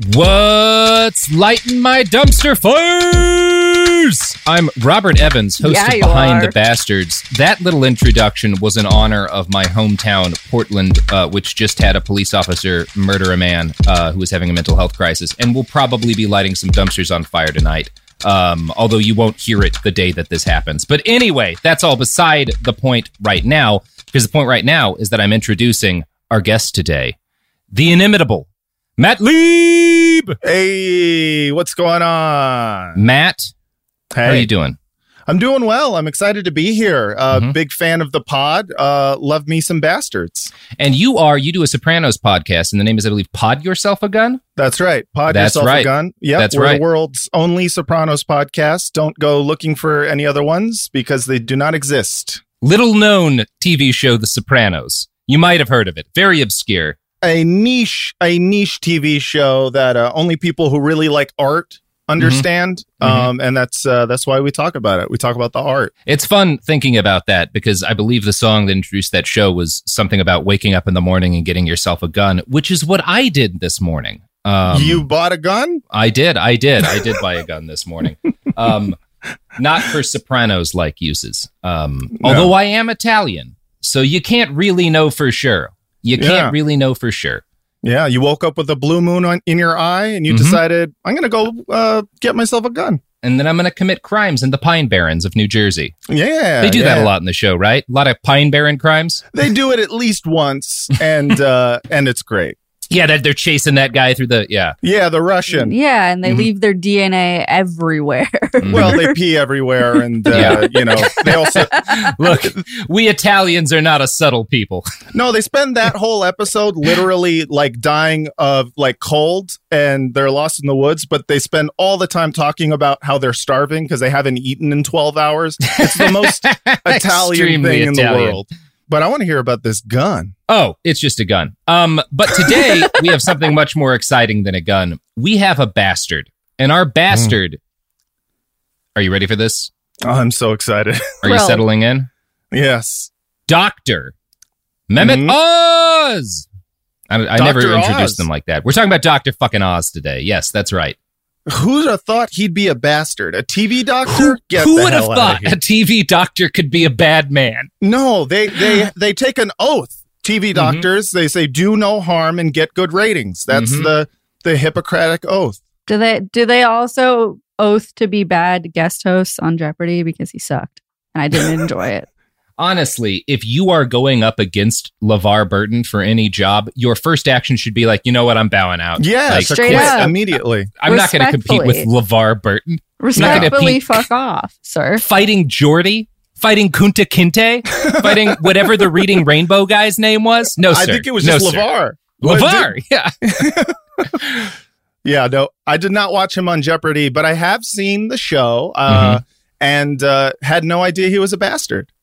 What's lighting my dumpster fires? I'm Robert Evans, host of Behind the Bastards. That little introduction was in honor of my hometown, Portland, which just had a police officer murder a man who was having a mental health crisis, and will probably be lighting some dumpsters on fire tonight. Although you won't hear it the day that this happens. But anyway, that's all beside the point right now, because the point right now is that I'm introducing our guest today, the inimitable Matt Lieb. Hey, what's going on? Matt, hey. How are you doing? I'm doing well. I'm excited to be here. Big fan of the pod. Love me some bastards. And you do a Sopranos podcast, and the name is, I believe, Pod Yourself a Gun? That's right. Pod Yourself a Gun. Yep, we're the world's only Sopranos podcast. Don't go looking for any other ones because they do not exist. Little known TV show, The Sopranos. You might have heard of it. Very obscure. A niche TV show that only people who really like art understand. And that's why we talk about it. We talk about the art. It's fun thinking about that because I believe the song that introduced that show was something about waking up in the morning and getting yourself a gun, which is what I did this morning. You bought a gun? I did buy a gun this morning. Not for Sopranos-like uses. Although I am Italian, so you can't really know for sure. Yeah, you woke up with a blue moon in your eye and you decided, I'm going to go get myself a gun. And then I'm going to commit crimes in the Pine Barrens of New Jersey. Yeah. They do that a lot in the show, right? A lot of Pine Barren crimes. They do it at least once, and it's great. Yeah, they're chasing that guy through the, Yeah, the Russian. Yeah, and they leave their DNA everywhere. Well, they pee everywhere, and, they also... Look, we Italians are not a subtle people. No, they spend that whole episode literally, dying of, cold, and they're lost in the woods, but they spend all the time talking about how they're starving because they haven't eaten in 12 hours. It's the most Italian thing in the world. But I want to hear about this gun. Oh, it's just a gun. But today we have something much more exciting than a gun. We have a bastard. And our bastard... Are you ready for this? Oh, I'm so excited. Are you settling in? Yes. Dr. Mehmet Oz! I never introduced them like that. We're talking about Dr. fucking Oz today. Yes, that's right. Who'd have thought he'd be a bastard? A TV doctor? Who would have thought a TV doctor could be a bad man? No, they take an oath. TV doctors, they say do no harm and get good ratings. That's the Hippocratic oath. Do they also oath to be bad guest hosts on Jeopardy because he sucked and I didn't enjoy it? Honestly, if you are going up against LeVar Burton for any job, your first action should be like, you know what, I'm bowing out. Yeah, straight up. Immediately. I'm not going to compete with LeVar Burton. Respectfully, fuck off, sir. Fighting Geordie? Fighting Kunta Kinte? Fighting whatever the Reading Rainbow guy's name was? No, sir. I think it was just LeVar. LeVar, yeah. Yeah, no, I did not watch him on Jeopardy, but I have seen the show and had no idea he was a bastard.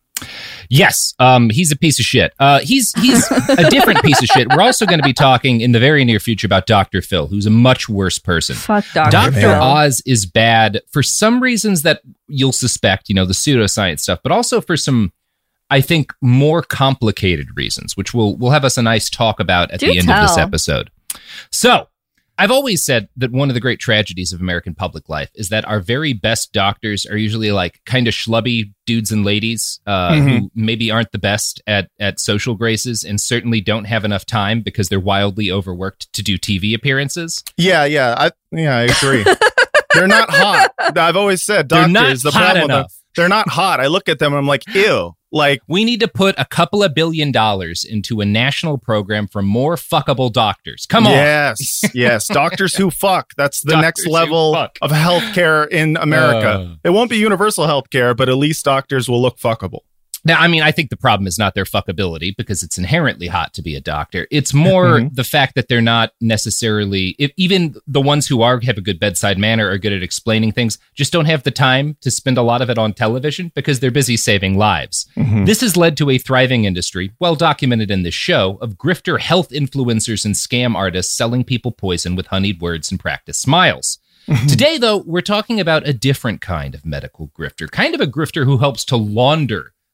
Yes, he's a piece of shit. He's a different piece of shit. We're also going to be talking in the very near future about Dr. Phil, who's a much worse person. Fuck Dr. Dr. Oz is bad for some reasons that you'll suspect, the pseudoscience stuff, but also for some, I think, more complicated reasons, which we'll have us a nice talk about at the end of this episode. So, I've always said that one of the great tragedies of American public life is that our very best doctors are usually kind of schlubby dudes and ladies who maybe aren't the best at social graces and certainly don't have enough time because they're wildly overworked to do TV appearances. Yeah, I agree. They're not hot. I've always said doctors, the problem, they're not hot. I look at them and I'm like, ew. We need to put a couple of $1 billion into a national program for more fuckable doctors. Come on. Yes. Doctors who fuck. That's the next level of healthcare in America. It won't be universal healthcare, but at least doctors will look fuckable. Now, I mean, I think the problem is not their fuckability because it's inherently hot to be a doctor. It's more the fact that they're not necessarily, even the ones who have a good bedside manner, are good at explaining things, just don't have the time to spend a lot of it on television because they're busy saving lives. This has led to a thriving industry, well documented in this show, of grifter health influencers and scam artists selling people poison with honeyed words and practiced smiles. Today, though, we're talking about a different kind of medical grifter, kind of a grifter who helps to launder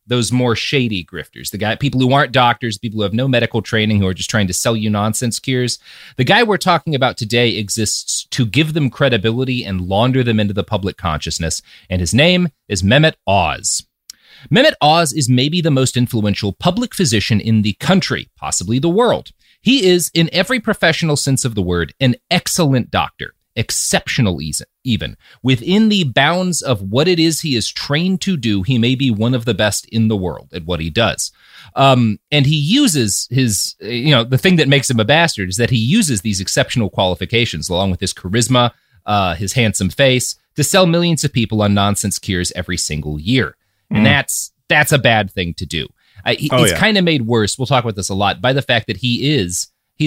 those more shady grifters, people who aren't doctors, people who have no medical training, who are just trying to sell you nonsense cures. The guy we're talking about today exists to give them credibility and launder them into the public consciousness, and his name is Mehmet Oz. Mehmet Oz is maybe the most influential public physician in the country, possibly the world. He is, in every professional sense of the word, an excellent doctor. Exceptional even. Within the bounds of what it is he is trained to do, he may be one of the best in the world at what he does. And he uses his, the thing that makes him a bastard is that he uses these exceptional qualifications along with his charisma, his handsome face, to sell millions of people on nonsense cures every single year. And that's a bad thing to do. It's kind of made worse. We'll talk about this a lot by the fact that he's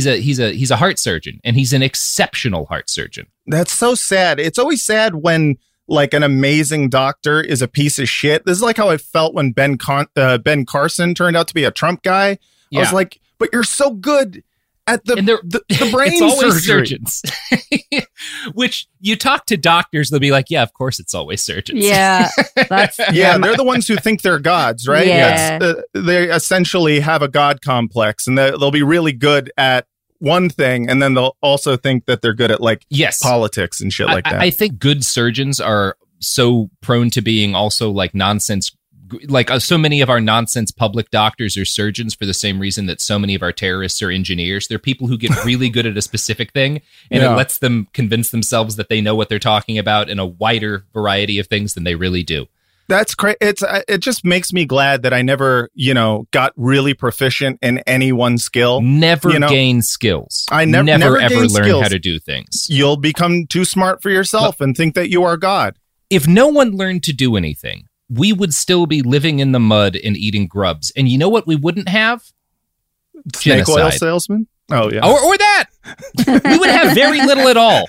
a heart surgeon, and he's an exceptional heart surgeon. That's so sad. It's always sad when like an amazing doctor is a piece of shit. This is like how I felt when Ben Carson turned out to be a Trump guy. Yeah. I was like, but you're so good at the brain it's always surgery. Surgeons. Which you talk to doctors, they'll be like, yeah, of course it's always surgeons. Yeah. They're the ones who think they're gods, right? Yeah. They essentially have a god complex, and they'll be really good at one thing, and then they'll also think that they're good at politics and shit like that. I think good surgeons are so prone to being also like nonsense. Like so many of our nonsense public doctors are surgeons for the same reason that so many of our terrorists are engineers. They're people who get really good at a specific thing, and it lets them convince themselves that they know what they're talking about in a wider variety of things than they really do. That's crazy. It just makes me glad that I never, got really proficient in any one skill. Never gain skills. I never ever learn skills. how to do things. You'll become too smart for yourself and think that you are God. If no one learned to do anything, we would still be living in the mud and eating grubs. And you know what we wouldn't have? Snake Genocide. oil salesman? Oh, yeah. Or that. We would have very little at all.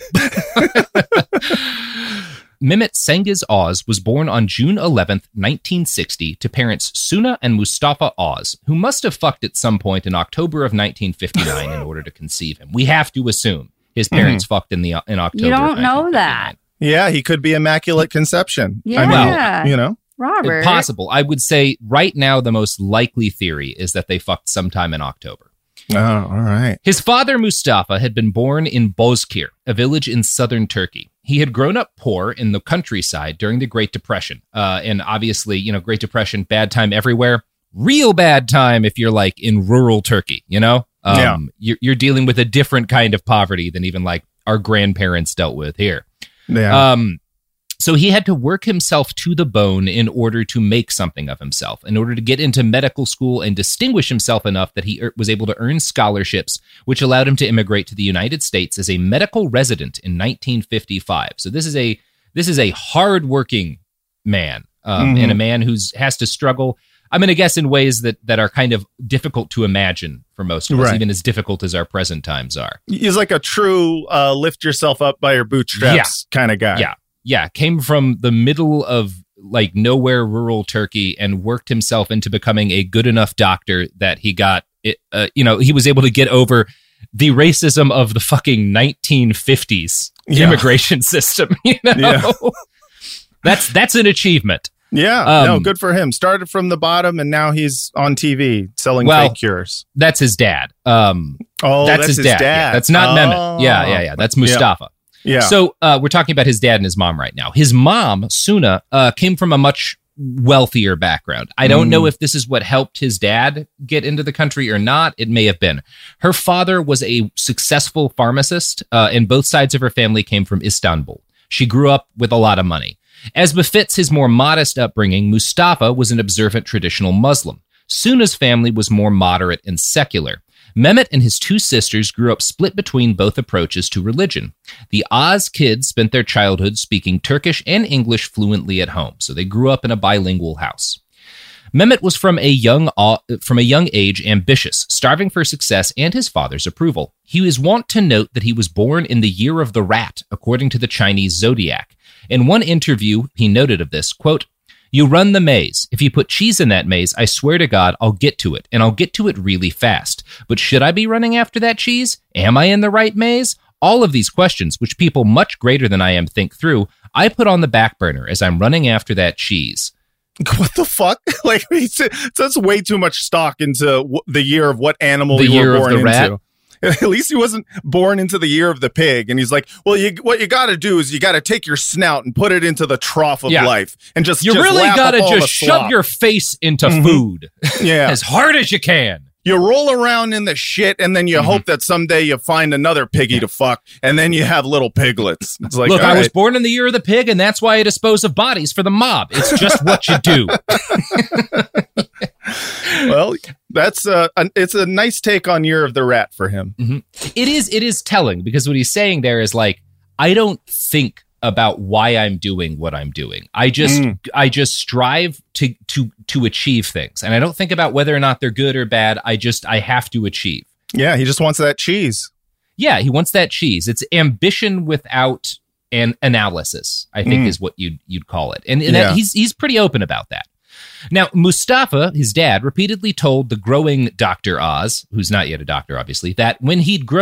Mehmet Cengiz Oz was born on June 11th, 1960, to parents Suna and Mustafa Oz, who must have fucked at some point in October of 1959 in order to conceive him. We have to assume his parents fucked in October. You don't know that. Yeah, he could be immaculate conception. Yeah. Robert. Possible. I would say right now the most likely theory is that they fucked sometime in October. Oh, all right. His father, Mustafa, had been born in Bozkir, a village in southern Turkey. He had grown up poor in the countryside during the Great Depression. And obviously, Great Depression, bad time everywhere. Real bad time if you're like in rural Turkey, You're dealing with a different kind of poverty than even like our grandparents dealt with here. Yeah. So he had to work himself to the bone in order to make something of himself, in order to get into medical school and distinguish himself enough that he was able to earn scholarships, which allowed him to immigrate to the United States as a medical resident in 1955. So this is a hardworking man and a man who has to struggle. I'm going to guess in ways that are kind of difficult to imagine for most of us, even as difficult as our present times are. He's like a true lift yourself up by your bootstraps kind of guy. Yeah, came from the middle of like nowhere rural Turkey and worked himself into becoming a good enough doctor that he got it. He was able to get over the racism of the fucking 1950s immigration system. That's an achievement. Yeah, good for him. Started from the bottom and now he's on TV selling fake cures. That's his dad. That's his dad. Yeah, that's not Mehmet. Yeah. That's Mustafa. Yeah. So we're talking about his dad and his mom right now. His mom, Suna, came from a much wealthier background. I don't know if this is what helped his dad get into the country or not. It may have been. Her father was a successful pharmacist, and both sides of her family came from Istanbul. She grew up with a lot of money. As befits his more modest upbringing, Mustafa was an observant traditional Muslim. Suna's family was more moderate and secular. Mehmet and his two sisters grew up split between both approaches to religion. The Oz kids spent their childhood speaking Turkish and English fluently at home, so they grew up in a bilingual house. Mehmet was from a young age ambitious, starving for success and his father's approval. He is wont to note that he was born in the year of the rat, according to the Chinese zodiac. In one interview, he noted of this, quote, "You run the maze. If you put cheese in that maze, I swear to God, I'll get to it, and I'll get to it really fast. But should I be running after that cheese? Am I in the right maze? All of these questions, which people much greater than I am think through, I put on the back burner as I'm running after that cheese." What the fuck? Like, that's way too much stock into the year of what animal the you year were born of the into. rat. At least he wasn't born into the year of the pig. And he's like, well, what you got to do is you got to take your snout and put it into the trough of life and just really got to just shove slop. your face into food as hard as you can. You roll around in the shit, and then you hope that someday you find another piggy to fuck, and then you have little piglets. It's like, look, I was born in the year of the pig, and that's why I dispose of bodies for the mob. It's just what you do. Well, that's it's a nice take on Year of the Rat for him. Mm-hmm. It is telling, because what he's saying there is like, I don't think about why I'm doing what I'm doing. I just strive to achieve things, and I don't think about whether or not they're good or bad. I have to achieve. Yeah, he just wants that cheese. Yeah, he wants that cheese. It's ambition without an analysis, I think is what you'd call it. And he's pretty open about that. Now, Mustafa, his dad, repeatedly told the growing Dr. Oz, who's not yet a doctor, obviously, that when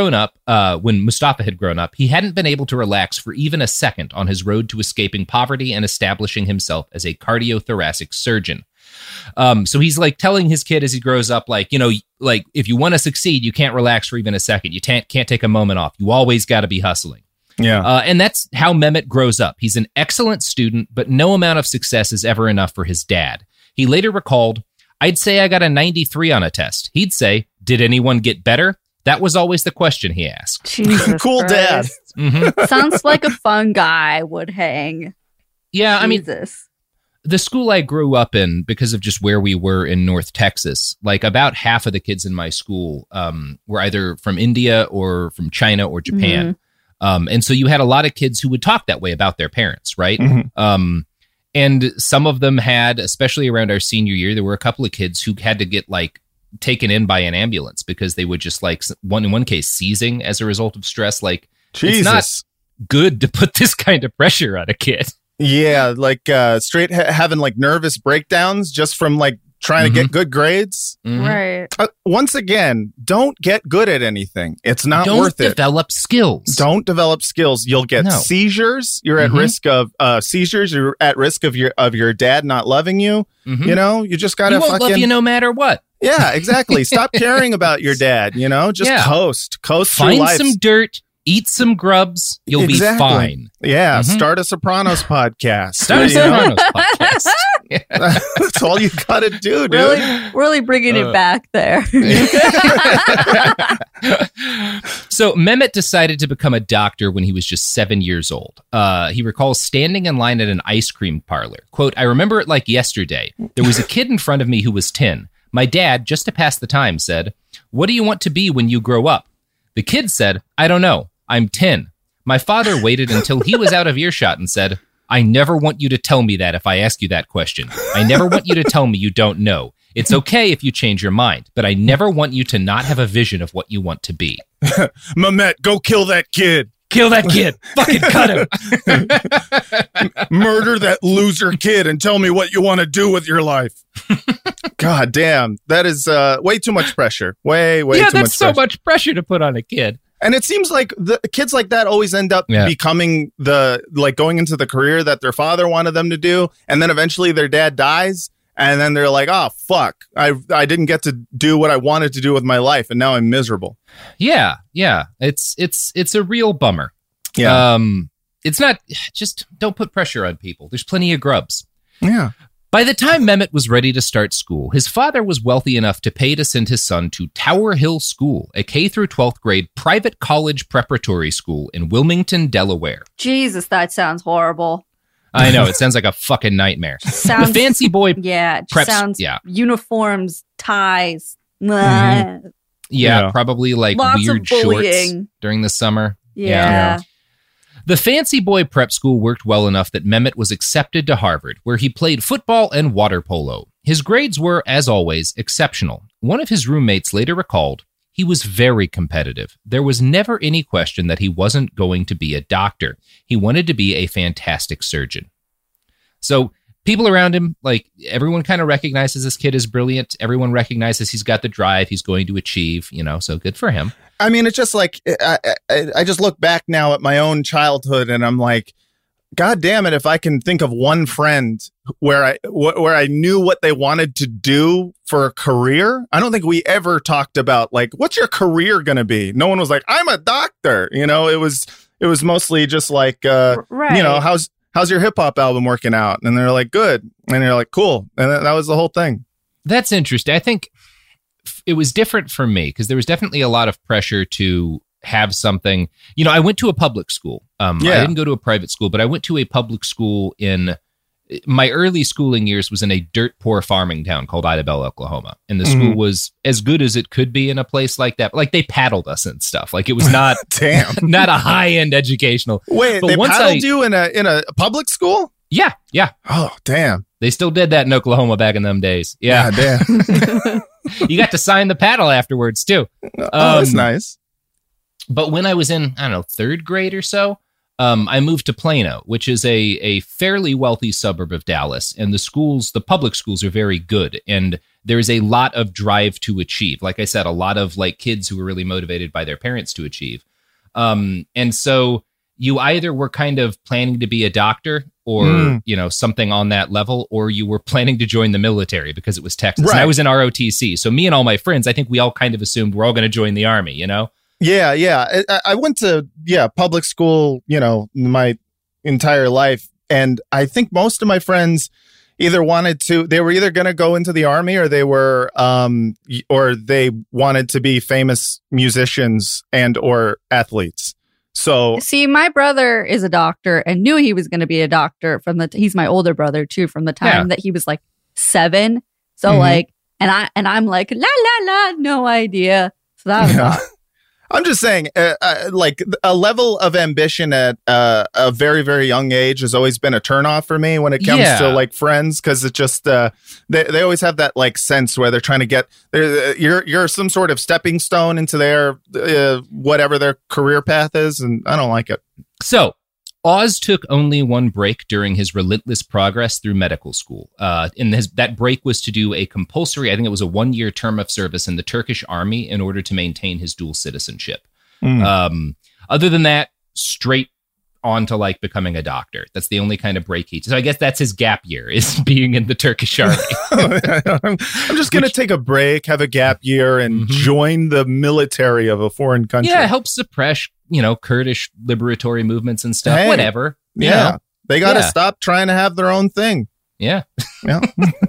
Mustafa had grown up, he hadn't been able to relax for even a second on his road to escaping poverty and establishing himself as a cardiothoracic surgeon. So he's like telling his kid as he grows up, like, you know, like if you want to succeed, you can't relax for even a second. You can't take a moment off. You always got to be hustling. Yeah. And that's how Mehmet grows up. He's an excellent student, but no amount of success is ever enough for his dad. He later recalled, I'd say I got a 93 on a test. He'd say, did anyone get better? That was always the question he asked. Jesus cool Christ. dad. Mm-hmm. Sounds like a fun guy would hang. Yeah, I mean, Jesus. The school I grew up in, because of just where we were in North Texas, like about half of the kids in my school were either from India or from China or Japan. And so you had a lot of kids who would talk that way about their parents, right? And some of them had, especially around our senior year, there were a couple of kids who had to get like taken in by an ambulance because they would just like, in one case, seizing as a result of stress. Like, Jesus. It's not good to put this kind of pressure on a kid. Yeah, like straight having like nervous breakdowns just from like trying to get good grades. Right. Once again, don't get good at anything. It's not worth it. Don't develop skills. Don't develop skills. You'll get seizures. You're at risk of seizures. You're at risk of your dad not loving you. You know, you just gotta he won't love you no matter what. Yeah, exactly. Stop caring about your dad. You know, just coast through Find life. some dirt. Eat some grubs. You'll be fine. Yeah. Start a Sopranos podcast. Start a Sopranos podcast. That's all you got to do, dude. Really bringing it back there. So Mehmet decided to become a doctor when he was just 7 years old. He recalls standing in line at an ice cream parlor. Quote, I remember it like yesterday. There was a kid in front of me who was 10. My dad, just to pass the time, said, what do you want to be when you grow up? The kid said, I don't know. I'm 10. My father waited until he was out of earshot and said, I never want you to tell me that if I ask you that question. I never want you to tell me you don't know. It's okay if you change your mind, but I never want you to not have a vision of what you want to be. Mehmet, go kill that kid. Kill that kid. Fucking cut him. Murder that loser kid and tell me what you want to do with your life. God damn. That is way too much pressure. Way too much pressure. Yeah, that's so much pressure to put on a kid. And it seems like the kids like that always end up becoming going into the career that their father wanted them to do. And then eventually their dad dies. And then they're like, oh, fuck, I didn't get to do what I wanted to do with my life. And now I'm miserable. Yeah. It's a real bummer. Yeah. It's not, just don't put pressure on people. There's plenty of grubs. Yeah. By the time Mehmet was ready to start school, his father was wealthy enough to pay to send his son to Tower Hill School, a K through 12th grade private college preparatory school in Wilmington, Delaware. Jesus, that sounds horrible. I know, it sounds like a fucking nightmare. Sounds, the fancy boy uniforms, ties. Yeah, probably like lots weird shorts during the summer. Yeah. The fancy boy prep school worked well enough that Mehmet was accepted to Harvard, where he played football and water polo. His grades were, as always, exceptional. One of his roommates later recalled, he was very competitive. There was never any question that he wasn't going to be a doctor. He wanted to be a fantastic surgeon. So people around him, like everyone kind of recognizes this kid is brilliant. Everyone recognizes he's got the drive he's going to achieve, so good for him. I mean, it's just like, I just look back now at my own childhood and I'm like, God damn it, if I can think of one friend where I knew what they wanted to do for a career. I don't think we ever talked about like, what's your career going to be? No one was like, I'm a doctor. You know, it was mostly just like, right. You know, how's your hip hop album working out? And they're like, good. And they're like, cool. And that was the whole thing. That's interesting. I think it was different for me because there was definitely a lot of pressure to have something. You know, I went to a public school. I didn't go to a private school, but I went to a public school in my early schooling years was in a dirt poor farming town called Idabel, Oklahoma. And the school was as good as it could be in a place like that. Like they paddled us and stuff. Like it was not, not a high end educational. Wait, but they paddled you in a public school? Yeah. Yeah. Oh, damn. They still did that in Oklahoma back in them days. Yeah. Damn. You got to sign the paddle afterwards too. That's nice. But when I was in, I don't know, third grade or so, I moved to Plano, which is a fairly wealthy suburb of Dallas. And the public schools are very good. And there's a lot of drive to achieve. Like I said, a lot of like kids who were really motivated by their parents to achieve. And so you either were kind of planning to be a doctor or, you know, something on that level, or you were planning to join the military because it was Texas. Right. And I was in ROTC. So me and all my friends, I think we all kind of assumed we're all going to join the Army, you know? Yeah. I went to, public school, you know, my entire life. And I think most of my friends they were either going to go into the Army or they were, or they wanted to be famous musicians and or athletes. So see, my brother is a doctor and knew he was going to be a doctor he's my older brother too, from the time that he was like 7. So like, and I'm like, la, la, la, no idea. So that was I'm just saying, like a level of ambition at a very, very young age has always been a turnoff for me when it comes to like friends, because it just they always have that like sense where they're trying to get you're some sort of stepping stone into their whatever their career path is, and I don't like it. So Oz took only one break during his relentless progress through medical school. That break was to do a compulsory, I think it was a 1-year term of service in the Turkish army in order to maintain his dual citizenship. Other than that, straight on to like becoming a doctor. That's the only kind of break he. So I guess that's his gap year, is being in the Turkish army. I'm just going to take a break, have a gap year, and join the military of a foreign country. Yeah, help suppress, Kurdish liberatory movements and stuff. Hey, whatever. You know. They got to stop trying to have their own thing. Yeah. He got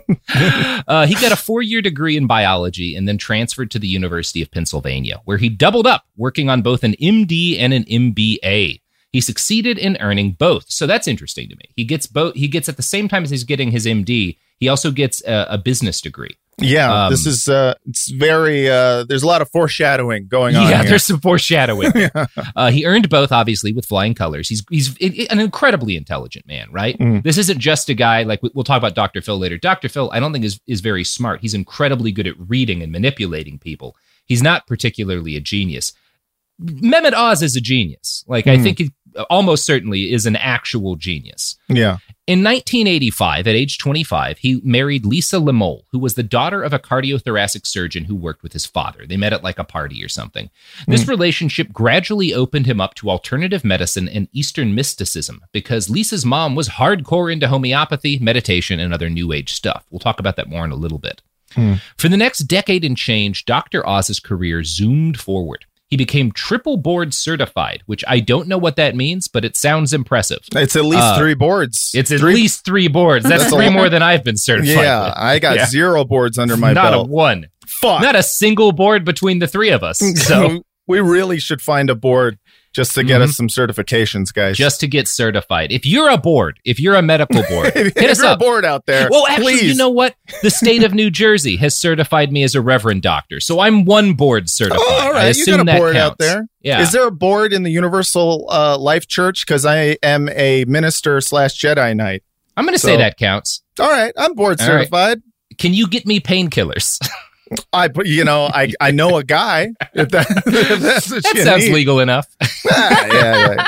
a 4-year degree in biology and then transferred to the University of Pennsylvania, where he doubled up, working on both an MD and an MBA. He succeeded in earning both. So that's interesting to me. He gets both. He gets, at the same time as he's getting his MD, he also gets a business degree. Yeah, this is it's very there's a lot of foreshadowing going on. Yeah, here. There's some foreshadowing. He earned both, obviously, with flying colors. He's an incredibly intelligent man, right? This isn't just a guy like we'll talk about Dr. Phil later. Dr. Phil, I don't think is very smart. He's incredibly good at reading and manipulating people. He's not particularly a genius. Mehmet Oz is a genius. Like I think he almost certainly is an actual genius. Yeah. In 1985, at age 25, he married Lisa Lemole, who was the daughter of a cardiothoracic surgeon who worked with his father. They met at like a party or something. This relationship gradually opened him up to alternative medicine and Eastern mysticism because Lisa's mom was hardcore into homeopathy, meditation, and other New Age stuff. We'll talk about that more in a little bit. For the next decade and change, Dr. Oz's career zoomed forward. He became triple board certified, which I don't know what that means, but it sounds impressive. It's at least 3 boards. It's at least 3 boards. That's 3 more than I've been certified with. I got 0 boards under my belt. Not a one. Fuck. Not a single board between the 3 of us. So we really should find a board just to get us some certifications, guys. Just to get certified. If you're a board, if you're a medical board, hit us up. A board out there. Well, actually, please. You know what? The state of New Jersey has certified me as a reverend doctor, so I'm 1 board certified. Oh, all right, I assume you got a board counts. Out there. Yeah. Is there a board in the Universal Life Church? Because I am a minister / Jedi Knight. I'm going to say that counts. All right, I'm board certified. Right. Can you get me painkillers? I know a guy. If that's what that you sounds need. legal enough. Yeah.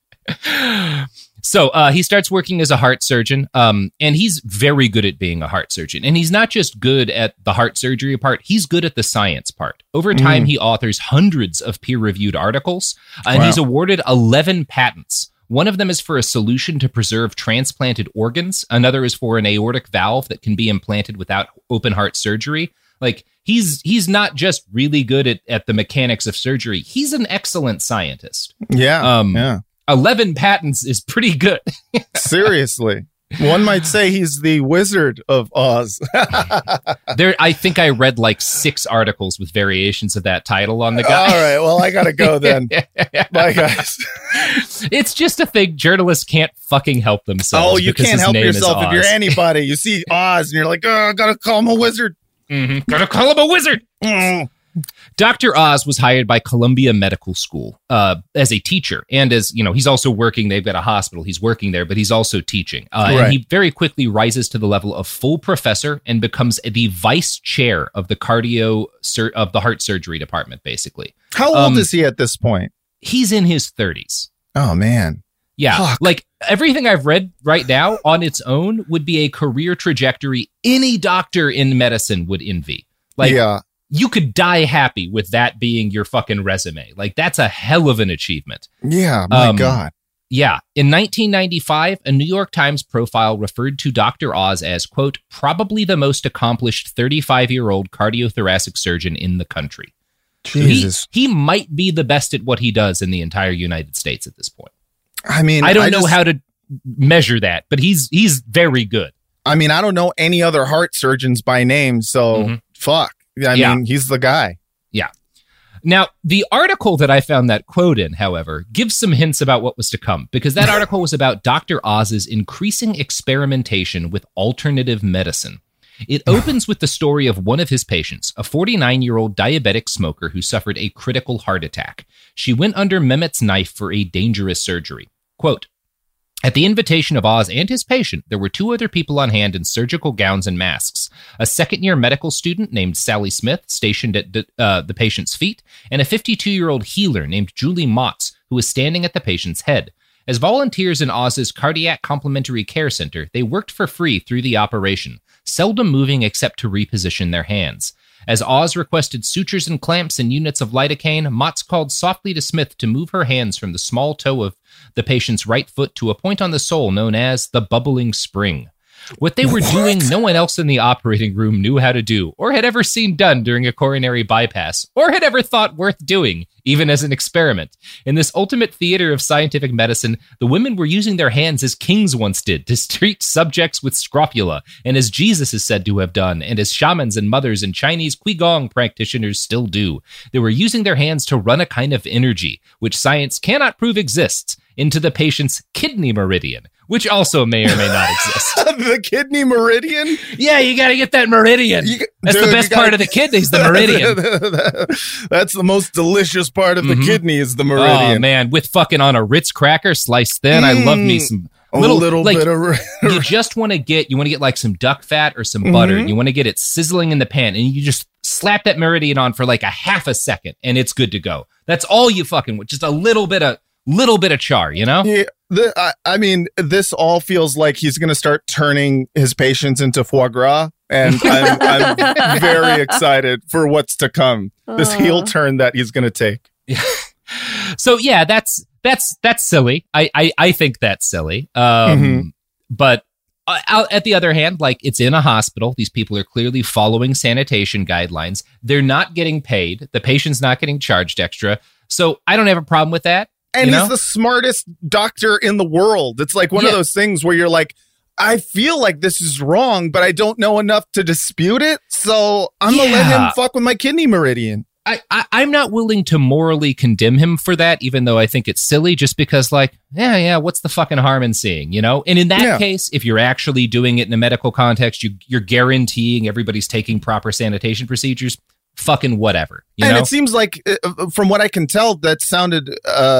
So he starts working as a heart surgeon, and he's very good at being a heart surgeon. And he's not just good at the heart surgery part, he's good at the science part. Over time, he authors hundreds of peer-reviewed articles, and he's awarded 11 patents, One of them is for a solution to preserve transplanted organs. Another is for an aortic valve that can be implanted without open heart surgery. Like, he's not just really good at the mechanics of surgery. He's an excellent scientist. Yeah. 11 patents is pretty good. Seriously. One might say he's the Wizard of Oz. I think I read like 6 articles with variations of that title on the guy. All right, well, I gotta go then. Bye, guys. It's just a thing. Journalists can't fucking help themselves. Oh, you can't help yourself if you're anybody. You see Oz and you're like, oh, I gotta call him a wizard. Mm-hmm. Gotta call him a wizard. Dr. Oz was hired by Columbia Medical School as a teacher. And as, he's also working, they've got a hospital. He's working there, but he's also teaching. And he very quickly rises to the level of full professor and becomes the vice chair of the of the heart surgery department, basically. How old is he at this point? He's in his 30s. Oh, man. Yeah. Fuck. Like, everything I've read right now on its own would be a career trajectory any doctor in medicine would envy. Like, yeah. You could die happy with that being your fucking resume. Like, that's a hell of an achievement. Yeah, my God. Yeah. In 1995, a New York Times profile referred to Dr. Oz as, quote, probably the most accomplished 35-year-old cardiothoracic surgeon in the country. Jesus. He might be the best at what he does in the entire United States at this point. I mean, I don't know how to measure that, but he's very good. I mean, I don't know any other heart surgeons by name, so fuck. I mean, he's the guy. Yeah. Now, the article that I found that quote in, however, gives some hints about what was to come, because that article was about Dr. Oz's increasing experimentation with alternative medicine. It opens with the story of one of his patients, a 49-year-old diabetic smoker who suffered a critical heart attack. She went under Mehmet's knife for a dangerous surgery. Quote, at the invitation of Oz and his patient, there were 2 other people on hand in surgical gowns and masks. A second-year medical student named Sally Smith, stationed at the patient's feet, and a 52-year-old healer named Julie Motz, who was standing at the patient's head. As volunteers in Oz's Cardiac Complementary Care Center, they worked for free through the operation, seldom moving except to reposition their hands. As Oz requested sutures and clamps and units of lidocaine, Motz called softly to Smith to move her hands from the small toe of the patient's right foot to a point on the sole known as the bubbling spring. What they were doing, no one else in the operating room knew how to do, or had ever seen done during a coronary bypass, or had ever thought worth doing, even as an experiment. In this ultimate theater of scientific medicine, the women were using their hands as kings once did, to treat subjects with scrofula, and as Jesus is said to have done, and as shamans and mothers and Chinese Qigong practitioners still do. They were using their hands to run a kind of energy, which science cannot prove exists, into the patient's kidney meridian, which also may or may not exist. The kidney meridian? Yeah, you got to get that meridian. That's the best part of the kidneys, the meridian. That's the most delicious part of the kidney is the meridian. Oh, man, with fucking on a Ritz cracker sliced thin. I love me some little bit of... you just want to get like some duck fat or some butter. You want to get it sizzling in the pan, and you just slap that meridian on for like a half a second, and it's good to go. That's all you fucking want. Just a little bit of char, you know? Yeah. I mean, this all feels like he's going to start turning his patients into foie gras, and I'm very excited for what's to come. This heel turn that he's going to take. Yeah. So yeah, that's silly. I think that's silly. But at the other hand, like, it's in a hospital. These people are clearly following sanitation guidelines. They're not getting paid. The patient's not getting charged extra. So I don't have a problem with that. And he's the smartest doctor in the world. It's like one of those things where you're like, I feel like this is wrong, but I don't know enough to dispute it. So I'm going to let him fuck with my kidney meridian. I'm not willing to morally condemn him for that, even though I think it's silly, just because, like, what's the fucking harm in seeing, you know? And in that case, if you're actually doing it in a medical context, you're guaranteeing everybody's taking proper sanitation procedures. Fucking whatever, you know? It seems like, from what I can tell, that sounded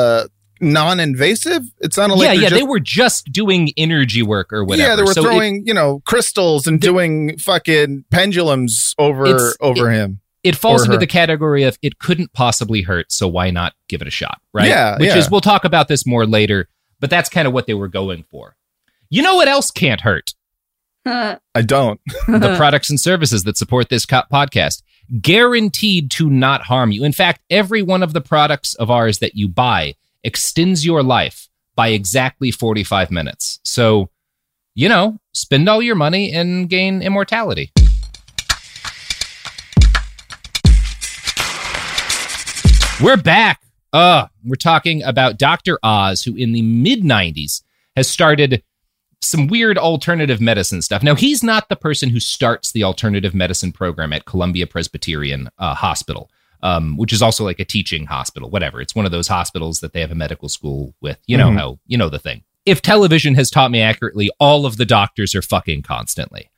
non-invasive. It sounded like they were just doing energy work or whatever. Yeah, they were throwing crystals and doing fucking pendulums over him. It falls into the category of it couldn't possibly hurt, so why not give it a shot, right? Yeah, which is, we'll talk about this more later, but that's kind of what they were going for. You know what else can't hurt? I don't. The products and services that support this podcast. Guaranteed to not harm you. In fact, every one of the products of ours that you buy extends your life by exactly 45 minutes. So, spend all your money and gain immortality. We're back. We're talking about Dr. Oz, who in the mid-90s has started some weird alternative medicine stuff. Now, he's not the person who starts the alternative medicine program at Columbia Presbyterian Hospital, which is also like a teaching hospital, whatever. It's one of those hospitals that they have a medical school with. You know the thing. If television has taught me accurately, all of the doctors are fucking constantly.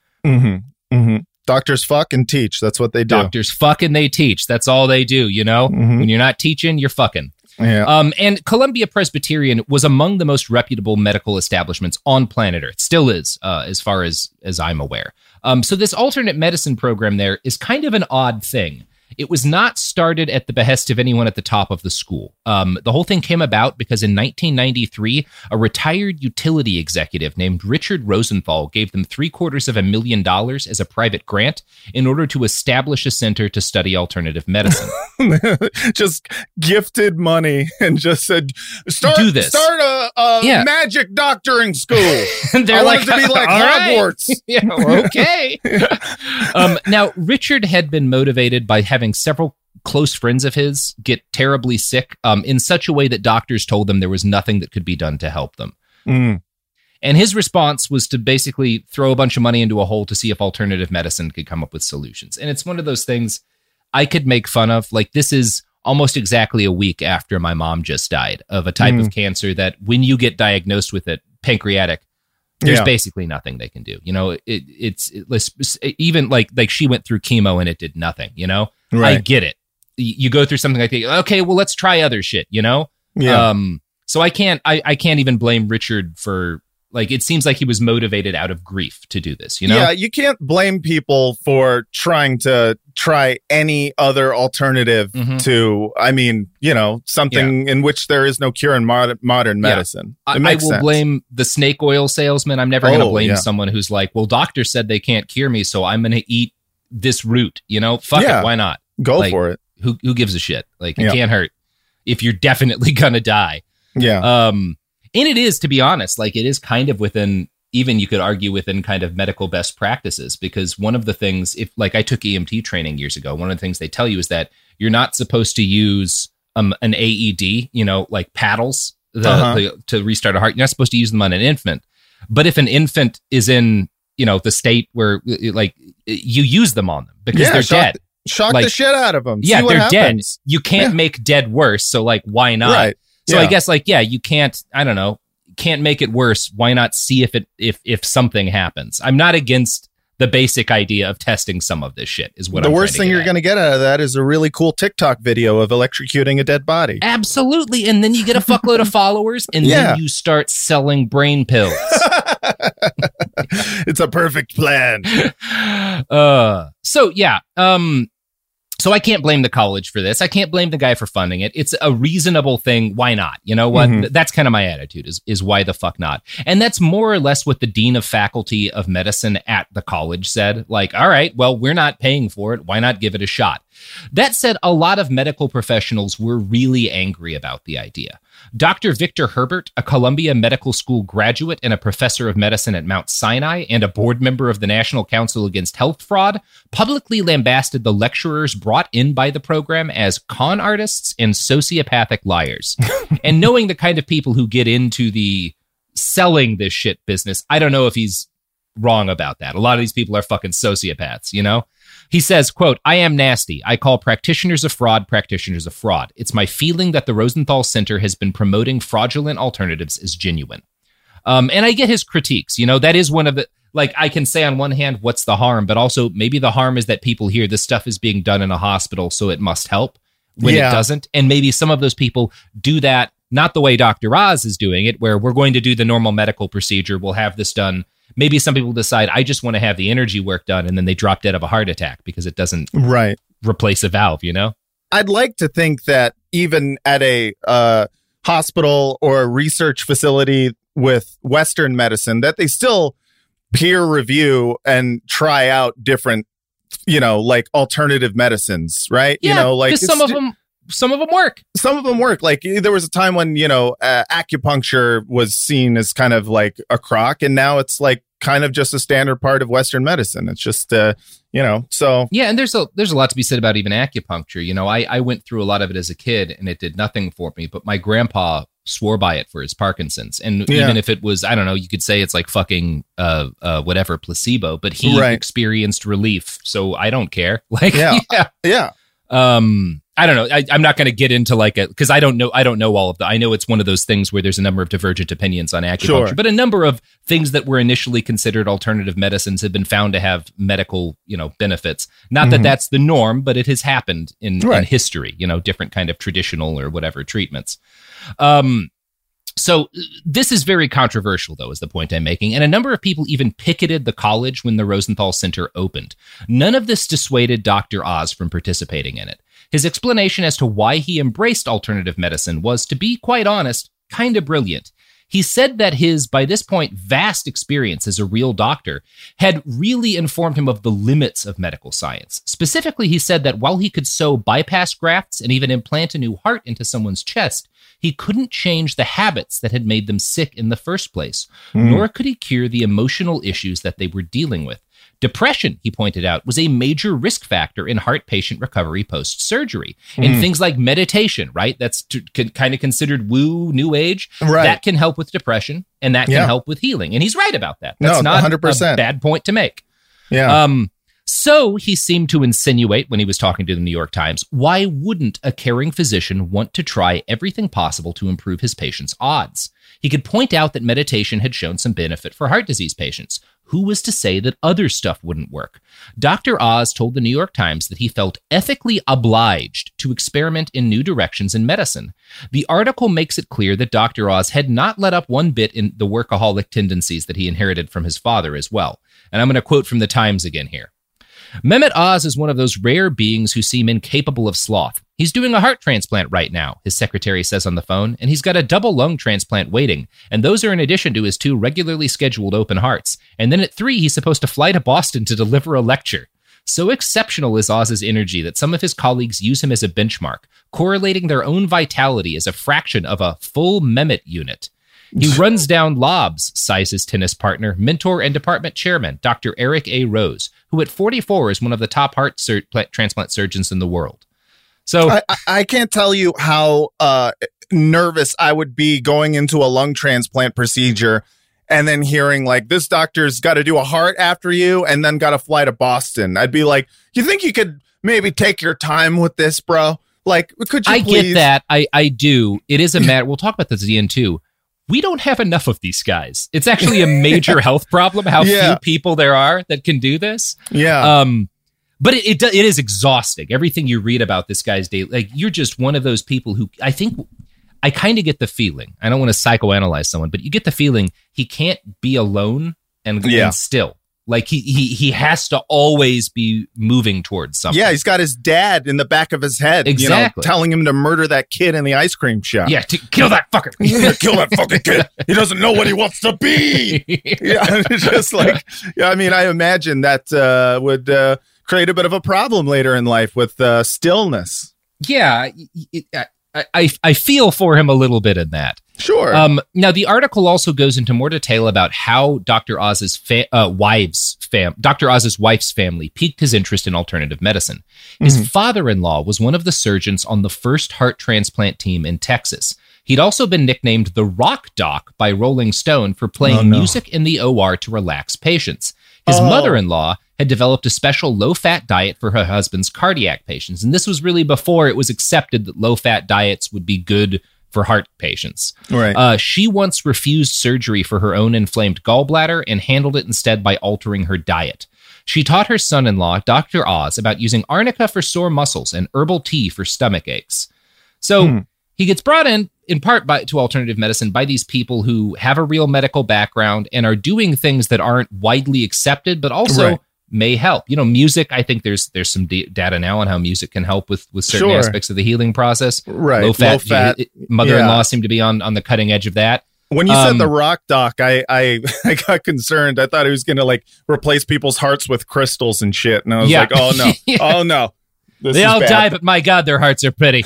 Doctors fuck and teach. That's what they do. Doctors fuck and they teach. That's all they do, When you're not teaching, you're fucking. Yeah. And Columbia Presbyterian was among the most reputable medical establishments on planet Earth. Still is, as far as I'm aware. So this alternate medicine program there is kind of an odd thing. It was not started at the behest of anyone at the top of the school. The whole thing came about because in 1993, a retired utility executive named Richard Rosenthal gave them $750,000 as a private grant in order to establish a center to study alternative medicine. Just gifted money and just said, start a magic doctoring school. They're want it to be like Hogwarts. Right. Yeah, okay. Now, Richard had been motivated by having several close friends of his get terribly sick in such a way that doctors told them there was nothing that could be done to help them. And his response was to basically throw a bunch of money into a hole to see if alternative medicine could come up with solutions. And it's one of those things I could make fun of. Like, this is almost exactly a week after my mom just died of a type of cancer that when you get diagnosed with it, pancreatic, there's basically nothing they can do. It's even like she went through chemo and it did nothing, Right. I get it. You go through something like that. Okay, well, let's try other shit, Yeah. So I can't even blame Richard for, like, it seems like he was motivated out of grief to do this, Yeah, you can't blame people for trying to try any other alternative to, something in which there is no cure in modern medicine. I will blame the snake oil salesman. I'm never going to blame someone who's like, well, doctor said they can't cure me, so I'm going to eat this root, Fuck it, why not? Go for it. Who gives a shit? Like, it can't hurt if you're definitely going to die. Yeah. And it is, to be honest, like, it is kind of within, even you could argue within kind of medical best practices, because one of the things, if like I took EMT training years ago, one of the things they tell you is that you're not supposed to use an AED, like paddles to restart a heart. You're not supposed to use them on an infant. But if an infant is in, the state where like you use them on them because they're dead. Shock the shit out of them. Yeah, they're dead. You can't make dead worse. So like, why not? Right. So I guess like, you can't, I don't know, can't make it worse. Why not see if something happens? I'm not against the basic idea of testing some of this shit is what the worst thing you're going to get out of that is a really cool TikTok video of electrocuting a dead body. Absolutely. And then you get a fuckload of followers and then you start selling brain pills. It's a perfect plan. So I can't blame the college for this. I can't blame the guy for funding it. It's a reasonable thing. Why not? You know what? That's kind of my attitude is why the fuck not? And that's more or less what the dean of faculty of medicine at the college said. Like, all right, well, we're not paying for it. Why not give it a shot? That said, a lot of medical professionals were really angry about the idea. Dr. Victor Herbert, a Columbia Medical School graduate and a professor of medicine at Mount Sinai and a board member of the National Council Against Health Fraud, publicly lambasted the lecturers brought in by the program as con artists and sociopathic liars. And knowing the kind of people who get into the selling this shit business, I don't know if he's wrong about that. A lot of these people are fucking sociopaths, He says, quote, "I am nasty. I call practitioners of fraud practitioners of fraud. It's my feeling that the Rosenthal Center has been promoting fraudulent alternatives as genuine." And I get his critiques. That is one of the, like, I can say on one hand, what's the harm? But also maybe the harm is that people hear this stuff is being done in a hospital, so it must help when it doesn't. And maybe some of those people do that, not the way Dr. Oz is doing it, where we're going to do the normal medical procedure. We'll have this done. Maybe some people decide, I just want to have the energy work done, and then they drop dead of a heart attack because it doesn't replace a valve, I'd like to think that even at a hospital or a research facility with Western medicine, that they still peer review and try out different, like alternative medicines, right? Yeah, like some of them some of them work. Some of them work. Like there was a time when, acupuncture was seen as kind of like a crock, and now it's like kind of just a standard part of Western medicine. It's just, so. Yeah, and there's a lot to be said about even acupuncture. I went through a lot of it as a kid, and it did nothing for me, but my grandpa swore by it for his Parkinson's. And even if it was, I don't know, you could say it's like fucking whatever, placebo, but he experienced relief. So I don't care. Like, yeah. I don't know. I'm not going to get into because I don't know all of that. I know it's one of those things where there's a number of divergent opinions on acupuncture, but a number of things that were initially considered alternative medicines have been found to have medical, benefits. Not that that's the norm, but it has happened in history, different kind of traditional or whatever treatments. So this is very controversial, though, is the point I'm making. And a number of people even picketed the college when the Rosenthal Center opened. None of this dissuaded Dr. Oz from participating in it. His explanation as to why he embraced alternative medicine was, to be quite honest, kind of brilliant. He said that his, by this point, vast experience as a real doctor had really informed him of the limits of medical science. Specifically, he said that while he could sew bypass grafts and even implant a new heart into someone's chest, he couldn't change the habits that had made them sick in the first place, nor could he cure the emotional issues that they were dealing with. Depression, he pointed out, was a major risk factor in heart patient recovery post-surgery. And things like meditation, right? That's kind of considered woo, new age. Right. That can help with depression, and that can help with healing. And he's right about that. That's not 100%. A bad point to make. Yeah. So he seemed to insinuate when he was talking to the New York Times, why wouldn't a caring physician want to try everything possible to improve his patients' odds? He could point out that meditation had shown some benefit for heart disease patients. Who was to say that other stuff wouldn't work? Dr. Oz told the New York Times that he felt ethically obliged to experiment in new directions in medicine. The article makes it clear that Dr. Oz had not let up one bit in the workaholic tendencies that he inherited from his father as well. And I'm going to quote from the Times again here. Mehmet Oz is one of those rare beings who seem incapable of sloth. He's doing a heart transplant right now, his secretary says on the phone, and he's got a double lung transplant waiting, and those are in addition to his 2 regularly scheduled open hearts. And then at 3, he's supposed to fly to Boston to deliver a lecture. So exceptional is Oz's energy that some of his colleagues use him as a benchmark, correlating their own vitality as a fraction of a full Mehmet unit. He runs down lobs, sighs his tennis partner, mentor and department chairman, Dr. Eric A. Rose, who at 44 is one of the top heart transplant surgeons in the world. So I can't tell you how nervous I would be going into a lung transplant procedure and then hearing like, this doctor's got to do a heart after you and then got to fly to Boston. I'd be like, you think you could maybe take your time with this, bro? Like, could you please? Get that. I do. It is a matter. We'll talk about this at the end too. We don't have enough of these guys. It's actually a major health problem how few people there are that can do this. Yeah. But it is exhausting. Everything you read about this guy's day, like you're just one of those people who I kind of get the feeling, I don't want to psychoanalyze someone, but you get the feeling he can't be alone and still. Like he has to always be moving towards something. Yeah, he's got his dad in the back of his head, exactly, telling him to murder that kid in the ice cream shop. Yeah, to kill that fucker. Kill that fucking kid. He doesn't know what he wants to be. Yeah, it's just like, I mean, I imagine that would create a bit of a problem later in life with stillness. Yeah, I feel for him a little bit in that. Sure. Now, the article also goes into more detail about how Dr. Oz's wife's family piqued his interest in alternative medicine. His father-in-law was one of the surgeons on the first heart transplant team in Texas. He'd also been nicknamed the Rock Doc by Rolling Stone for playing music in the OR to relax patients. His mother-in-law had developed a special low-fat diet for her husband's cardiac patients, and this was really before it was accepted that low-fat diets would be good for heart patients. Right. She once refused surgery for her own inflamed gallbladder and handled it instead by altering her diet. She taught her son-in-law, Dr. Oz, about using arnica for sore muscles and herbal tea for stomach aches. So he gets brought in part to alternative medicine by these people who have a real medical background and are doing things that aren't widely accepted, but also may help. Music, I think there's some data now on how music can help with certain aspects of the healing process. Right. Low fat. Mother-in-law seemed to be on the cutting edge of that. When you said the Rock Doc, I got concerned. I thought he was going to like replace people's hearts with crystals and shit. And I was like, oh no. Oh no. They all die, but my God, their hearts are pretty.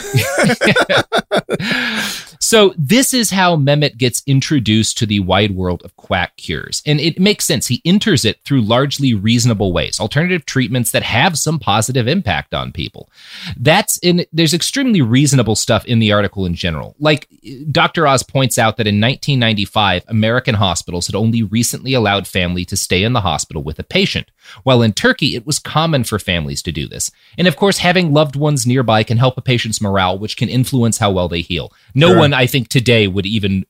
So this is how Mehmet gets introduced to the wide world of quack cures. And it makes sense. He enters it through largely reasonable ways, alternative treatments that have some positive impact on people. There's extremely reasonable stuff in the article in general. Like Dr. Oz points out that in 1995, American hospitals had only recently allowed family to stay in the hospital with a patient, while in Turkey, it was common for families to do this. And of course, having loved ones nearby can help a patient's morale, which can influence how well they heal. No one, I think, today would even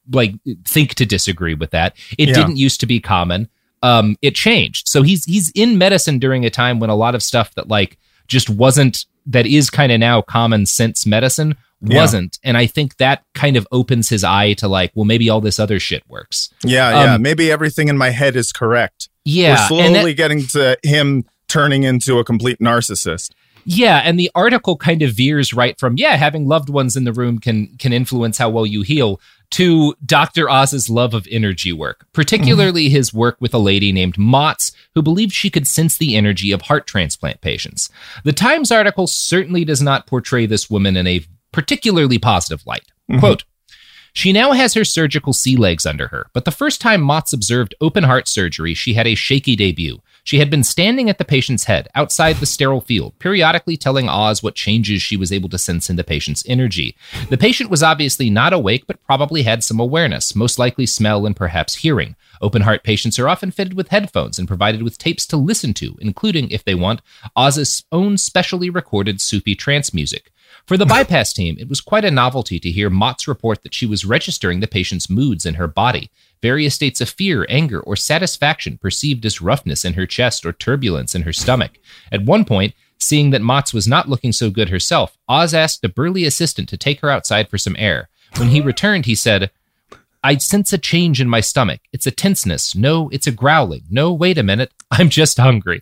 think to disagree with that. It didn't used to be common. It changed. So he's in medicine during a time when a lot of stuff that just wasn't, that is kind of now common sense medicine wasn't. And I think that kind of opens his eye to well, maybe all this other shit works. Maybe everything in my head is correct. Yeah. We're slowly getting to him turning into a complete narcissist. Yeah, and the article kind of veers right from, having loved ones in the room can influence how well you heal, to Dr. Oz's love of energy work, particularly his work with a lady named Motz, who believed she could sense the energy of heart transplant patients. The Times article certainly does not portray this woman in a particularly positive light. Quote, "She now has her surgical sea legs under her, but the first time Motz observed open heart surgery, she had a shaky debut. She had been standing at the patient's head, outside the sterile field, periodically telling Oz what changes she was able to sense in the patient's energy. The patient was obviously not awake, but probably had some awareness, most likely smell and perhaps hearing. Open heart patients are often fitted with headphones and provided with tapes to listen to, including, if they want, Oz's own specially recorded Sufi trance music. For the bypass team, it was quite a novelty to hear Motz report that she was registering the patient's moods in her body, various states of fear, anger, or satisfaction perceived as roughness in her chest or turbulence in her stomach. At one point, seeing that Motz was not looking so good herself, Oz asked a burly assistant to take her outside for some air. When he returned, he said, 'I sense a change in my stomach. It's a tenseness. No, it's a growling. No, wait a minute. I'm just hungry.'"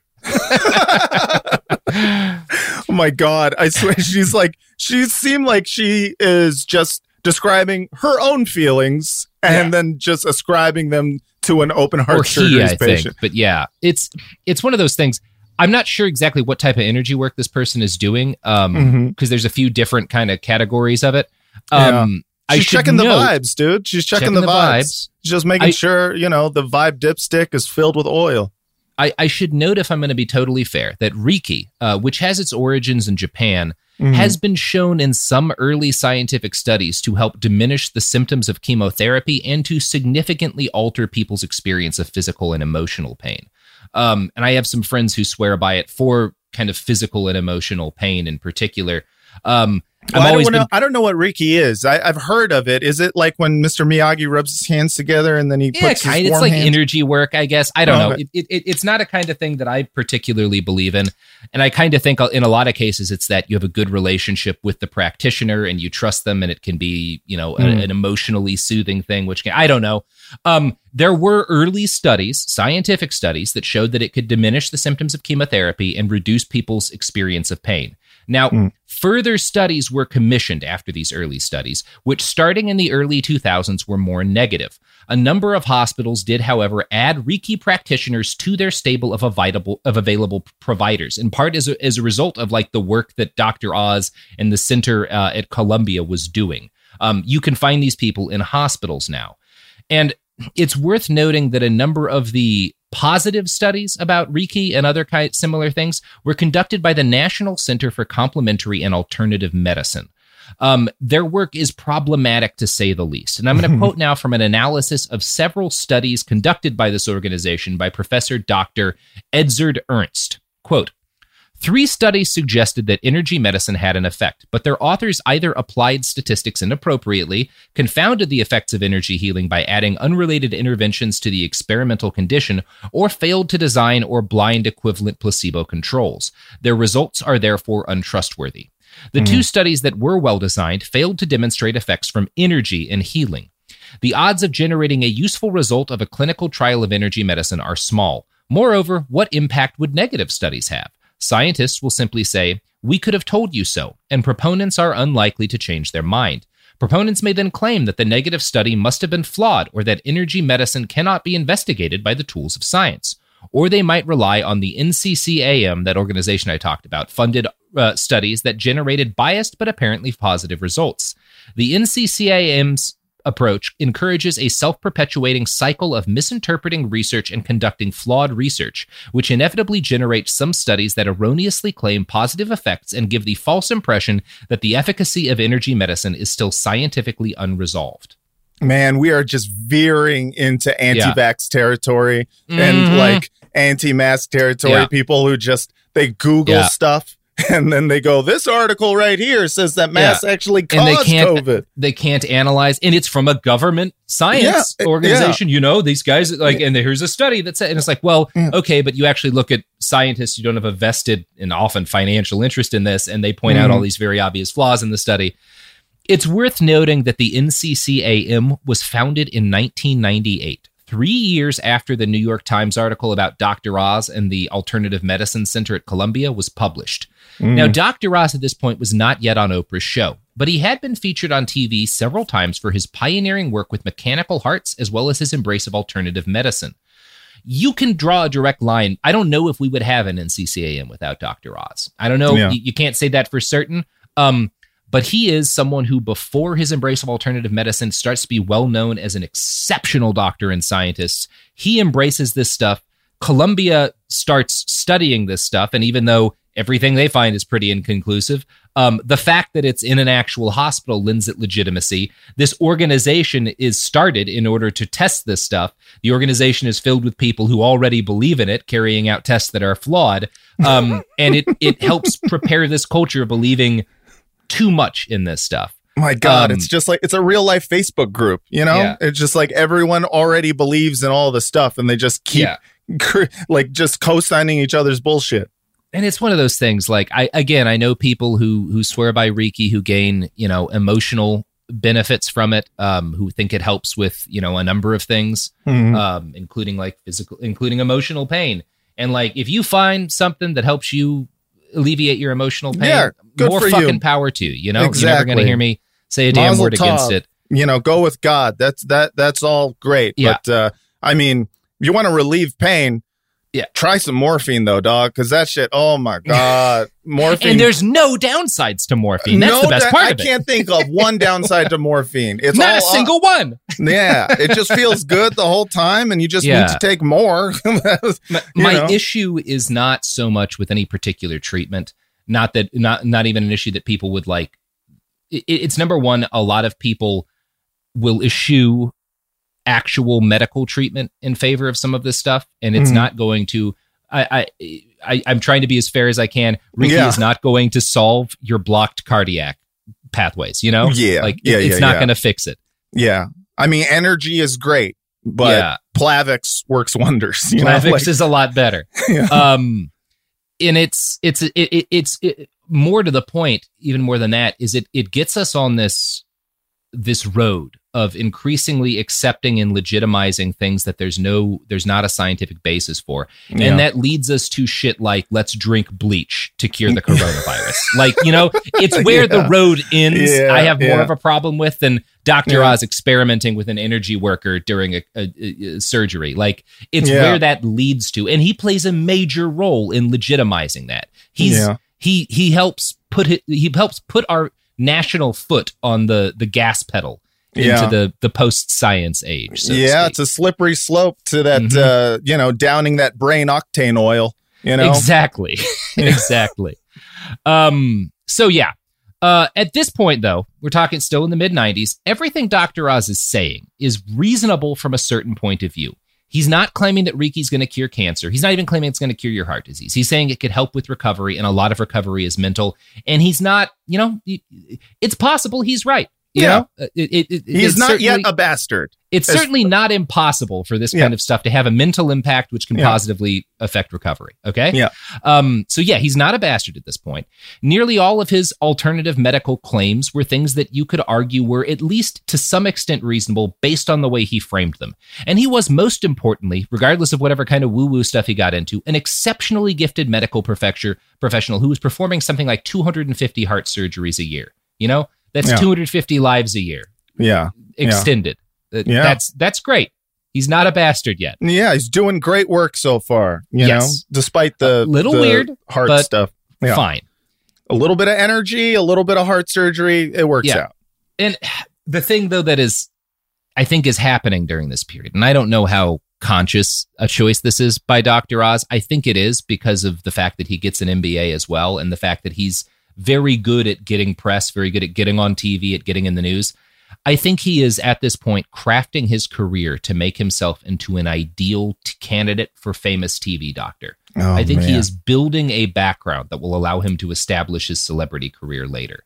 Oh my God. I swear she seemed like she is just describing her own feelings and then just ascribing them to an open heart surgery patient. But it's one of those things. I'm not sure exactly what type of energy work this person is doing, because there's a few different kind of categories of it. She's checking the vibes, dude. She's checking the vibes. She's just making sure, the vibe dipstick is filled with oil. I should note, if I'm going to be totally fair, that Reiki, which has its origins in Japan, has been shown in some early scientific studies to help diminish the symptoms of chemotherapy and to significantly alter people's experience of physical and emotional pain. And I have some friends who swear by it for kind of physical and emotional pain in particular. I don't know what Reiki is. I've heard of it. Is it like when Mr. Miyagi rubs his hands together and then he puts his warm it's like hand? Energy work, I guess. I don't know. Okay. It's not a kind of thing that I particularly believe in. And I kind of think in a lot of cases it's that you have a good relationship with the practitioner and you trust them, and it can be, an emotionally soothing thing, I don't know. There were early studies, scientific studies, that showed that it could diminish the symptoms of chemotherapy and reduce people's experience of pain. Now, further studies were commissioned after these early studies, which starting in the early 2000s were more negative. A number of hospitals did, however, add Reiki practitioners to their stable of available providers, in part as a result of the work that Dr. Oz and the center at Columbia was doing. You can find these people in hospitals now. And it's worth noting that a number of the positive studies about Reiki and other similar things were conducted by the National Center for Complementary and Alternative Medicine. Their work is problematic, to say the least. And I'm going to quote now from an analysis of several studies conducted by this organization by Professor Dr. Edzard Ernst. Quote, 3 studies suggested that energy medicine had an effect, but their authors either applied statistics inappropriately, confounded the effects of energy healing by adding unrelated interventions to the experimental condition, or failed to design or blind equivalent placebo controls. Their results are therefore untrustworthy. The 2 studies that were well designed failed to demonstrate effects from energy and healing. The odds of generating a useful result of a clinical trial of energy medicine are small. Moreover, what impact would negative studies have? Scientists will simply say, "We could have told you so," and proponents are unlikely to change their mind. Proponents may then claim that the negative study must have been flawed or that energy medicine cannot be investigated by the tools of science. or they might rely on the NCCAM, that organization I talked about, funded studies that generated biased but apparently positive results. The NCCAM's approach encourages a self-perpetuating cycle of misinterpreting research and conducting flawed research, which inevitably generates some studies that erroneously claim positive effects and give the false impression that the efficacy of energy medicine is still scientifically unresolved. Man, we are just veering into anti-vax territory and like anti-mask territory. People who just, they Google stuff. And then they go, this article right here says that masks actually cause COVID. They can't analyze, and it's from a government science organization. You know, these guys, like, and here's a study that said, and it's like, well, okay, but you actually look at scientists who don't have a vested and often financial interest in this, and they point out all these very obvious flaws in the study. It's worth noting that the NCCAM was founded in 1998. 3 years after the New York Times article about Dr. Oz and the Alternative Medicine Center at Columbia was published. Now, Dr. Oz at this point was not yet on Oprah's show, but he had been featured on TV several times for his pioneering work with mechanical hearts, as well as his embrace of alternative medicine. You can draw a direct line. I don't know if we would have an NCCAM without Dr. Oz. I don't know. Yeah. You can't say that for certain. But he is someone who, before his embrace of alternative medicine, starts to be well known as an exceptional doctor and scientist. He embraces this stuff. Columbia starts studying this stuff. And even though everything they find is pretty inconclusive, the fact that it's in an actual hospital lends it legitimacy. This organization is started in order to test this stuff. The organization is filled with people who already believe in it, carrying out tests that are flawed. And it helps prepare this culture of believing too much in this stuff. My God, it's just like, it's a real life Facebook group, you know? Yeah. It's just like everyone already believes in all the stuff and they just keep like just co-signing each other's bullshit. And it's one of those things, like, I know people who swear by Reiki, who gain, emotional benefits from it, who think it helps with, a number of things, including like physical, including emotional pain. And like, if you find something that helps you alleviate your emotional pain, more fucking power to you. Exactly. You're never going to hear me say a damn word against it. Go with God. That's all great. Yeah. But I mean, you want to relieve pain. Yeah. Try some morphine though, dog, because that shit, oh my God. Morphine. And there's no downsides to morphine. That's the best part of it. I can't think of one downside to morphine. It's not a single one. Yeah. It just feels good the whole time and you just need to take more. My issue is not so much with any particular treatment. Not even an issue that people would like. It's number one, a lot of people will eschew actual medical treatment in favor of some of this stuff, and it's not going to. I'm trying to be as fair as I can. Reiki is not going to solve your blocked cardiac pathways. It's not going to fix it. Yeah, I mean, energy is great, but Plavix works wonders. Plavix is a lot better. And it's more to the point. Even more than that is it gets us on this road of increasingly accepting and legitimizing things that there's not a scientific basis for. And that leads us to shit like, let's drink bleach to cure the coronavirus. It's where the road ends. I have more of a problem with than Dr. Oz experimenting with an energy worker during a surgery. Like, it's where that leads to. And he plays a major role in legitimizing that. He helps put our national foot on the gas pedal into the post-science age. So it's a slippery slope to that, downing that brain octane oil, Exactly. Exactly. At this point, though, we're talking still in the mid-90s, everything Dr. Oz is saying is reasonable from a certain point of view. He's not claiming that Reiki's going to cure cancer. He's not even claiming it's going to cure your heart disease. He's saying it could help with recovery, and a lot of recovery is mental. And he's not, it's possible he's right. He's not yet a bastard. It's certainly not impossible for this kind of stuff to have a mental impact which can positively affect recovery. Okay? Yeah. He's not a bastard at this point. Nearly all of his alternative medical claims were things that you could argue were at least to some extent reasonable based on the way he framed them. And he was, most importantly, regardless of whatever kind of woo-woo stuff he got into, an exceptionally gifted medical professional who was performing something like 250 heart surgeries a year. That's 250 lives a year. Yeah. Extended. That's great. He's not a bastard yet. Yeah, he's doing great work so far, you know, despite the little the weird heart stuff. Yeah. Fine. A little bit of energy, a little bit of heart surgery, it works out. And the thing, though, that I think is happening during this period, and I don't know how conscious a choice this is by Dr. Oz. I think it is because of the fact that he gets an MBA as well, and the fact that he's very good at getting press, very good at getting on TV, at getting in the news. I think he is, at this point, crafting his career to make himself into an ideal candidate for famous TV doctor. I think he is building a background that will allow him to establish his celebrity career later.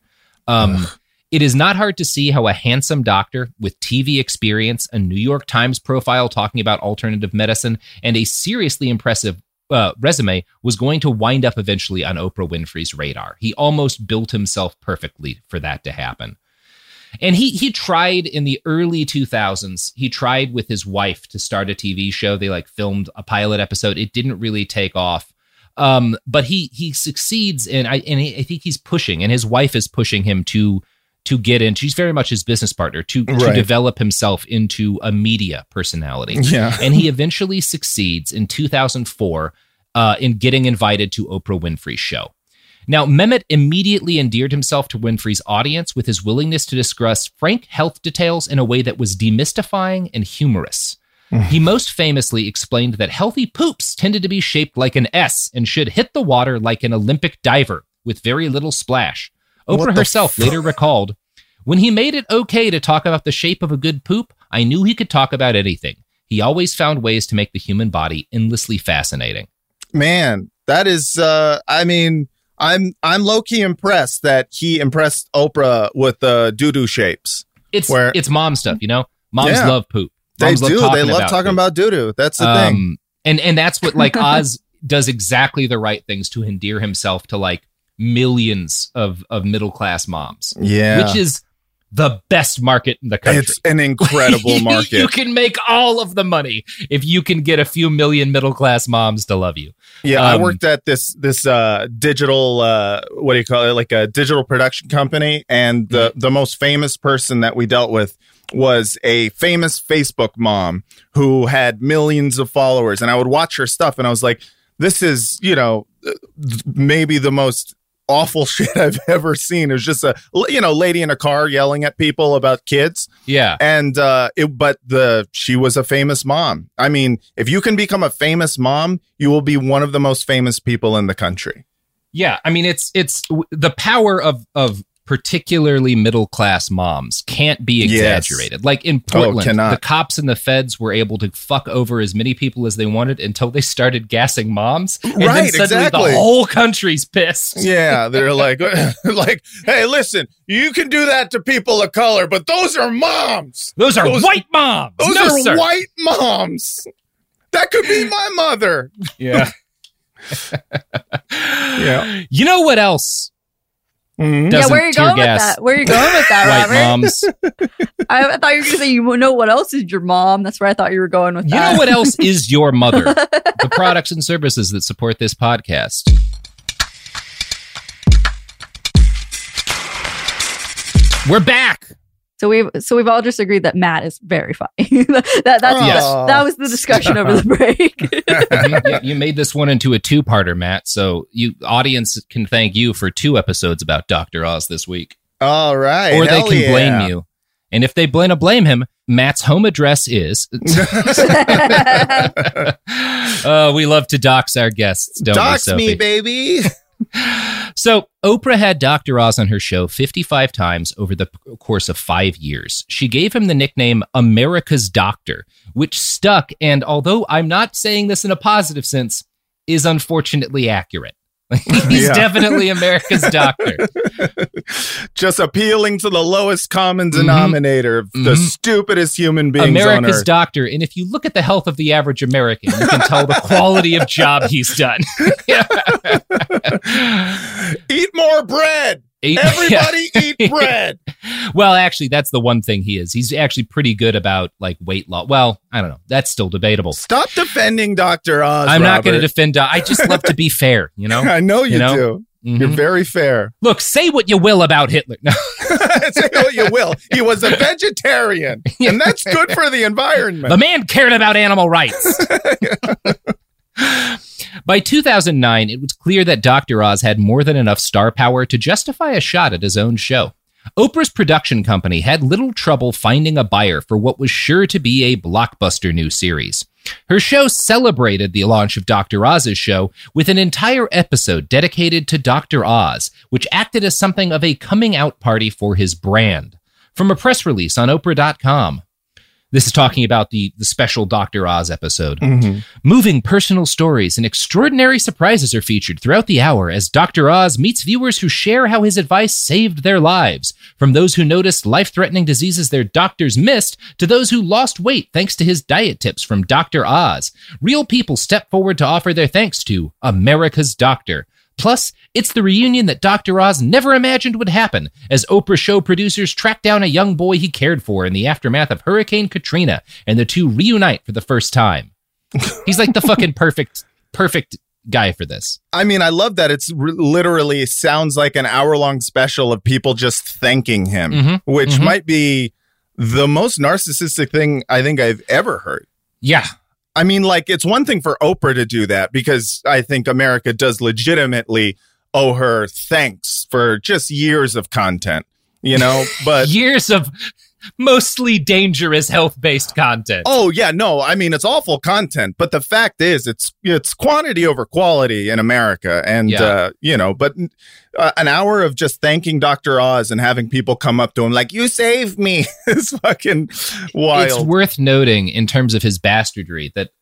It is not hard to see how a handsome doctor with TV experience, a New York Times profile talking about alternative medicine, and a seriously impressive resume was going to wind up eventually on Oprah Winfrey's radar. He almost built himself perfectly for that to happen. And he tried in the early 2000s, he tried with his wife to start a TV show. They filmed a pilot episode. It didn't really take off. But he succeeds, and I think he's pushing, and his wife is pushing him to get in. She's very much his business partner to develop himself into a media personality. Yeah. And he eventually succeeds in 2004 in getting invited to Oprah Winfrey's show. Now, Mehmet immediately endeared himself to Winfrey's audience with his willingness to discuss frank health details in a way that was demystifying and humorous. He most famously explained that healthy poops tended to be shaped like an S and should hit the water like an Olympic diver with very little splash. Oprah herself later recalled, "When he made it okay to talk about the shape of a good poop, I knew he could talk about anything. He always found ways to make the human body endlessly fascinating." Man, that is, I'm low-key impressed that he impressed Oprah with the doo-doo shapes. It's mom stuff, you know? Moms love poop. Moms they love talking about doo-doo. That's the thing. And that's what Oz does exactly the right things to endear himself to millions of middle-class moms. Yeah. Which is the best market in the country. It's an incredible market. You can make all of the money if you can get a few million middle-class moms to love you. Yeah, I worked at this digital, what do you call it? Like a digital production company. And the most famous person that we dealt with was a famous Facebook mom who had millions of followers. And I would watch her stuff and I was like, this is, maybe the most awful shit I've ever seen. It was just a lady in a car yelling at people about kids. Yeah. And she was a famous mom. I mean, if you can become a famous mom, you will be one of the most famous people in the country. Yeah. I mean, it's the power of particularly middle-class moms can't be exaggerated. Yes. Like in Portland, the cops and the feds were able to fuck over as many people as they wanted until they started gassing moms. And then suddenly the whole country's pissed. Yeah, they're like, hey, listen, you can do that to people of color, but those are moms. Those are white moms. Those are white moms. That could be my mother. Yeah. Yeah. You know what else? Yeah, where are you going with that? Where are you going with that, Robert? Moms. I thought you were going to say, you know what else is your mom? That's where I thought you were going with that. You know what else is your mother? The products and services that support this podcast. We're back. So we've all just agreed that Matt is very funny. That was the discussion over the break. You made this one into a two-parter, Matt. So audience can thank you for 2 episodes about Dr. Oz this week. All right. Or they can blame you. And if they blame him, Matt's home address is... we love to dox our guests, don't we, Dox Sophie? Me, baby! So Oprah had Dr. Oz on her show 55 times over the course of 5 years. She gave him the nickname America's Doctor, which stuck, and although I'm not saying this in a positive sense, is unfortunately accurate. He's definitely America's doctor. Just appealing to the lowest common denominator of the stupidest human beings on Earth. America's doctor. And if you look at the health of the average American, you can tell the quality of job he's done. Eat more bread. Everybody eat bread. Well, actually, that's the one thing he is. He's actually pretty good about weight loss. Well, I don't know. That's still debatable. Stop defending Dr. Oz. I'm not going to defend. I just love to be fair, I know you do. You're very fair. Look, say what you will about Hitler. No. Say what you will. He was a vegetarian, and that's good for the environment. The man cared about animal rights. By 2009, it was clear that Dr. Oz had more than enough star power to justify a shot at his own show. Oprah's production company had little trouble finding a buyer for what was sure to be a blockbuster new series. Her show celebrated the launch of Dr. Oz's show with an entire episode dedicated to Dr. Oz, which acted as something of a coming-out party for his brand. From a press release on Oprah.com. This is talking about the special Dr. Oz episode. Mm-hmm. Moving personal stories and extraordinary surprises are featured throughout the hour as Dr. Oz meets viewers who share how his advice saved their lives, from those who noticed life-threatening diseases their doctors missed to those who lost weight thanks to his diet tips from Dr. Oz. Real people step forward to offer their thanks to America's Doctor. Plus, it's the reunion that Dr. Oz never imagined would happen, as Oprah show producers track down a young boy he cared for in the aftermath of Hurricane Katrina, and the two reunite for the first time. He's like the fucking perfect guy for this. I mean, I love that it's literally sounds like an hour-long special of people just thanking him, which might be the most narcissistic thing I think I've ever heard. Yeah. I mean, like, it's one thing for Oprah to do that because I think America does legitimately owe her thanks for just years of content, you know, but years of mostly dangerous health-based content. Oh, yeah, no, I mean, it's awful content, but the fact is it's quantity over quality in America. And, you know, but an hour of just thanking Dr. Oz and having people come up to him like, you saved me is fucking wild. It's worth noting in terms of his bastardry that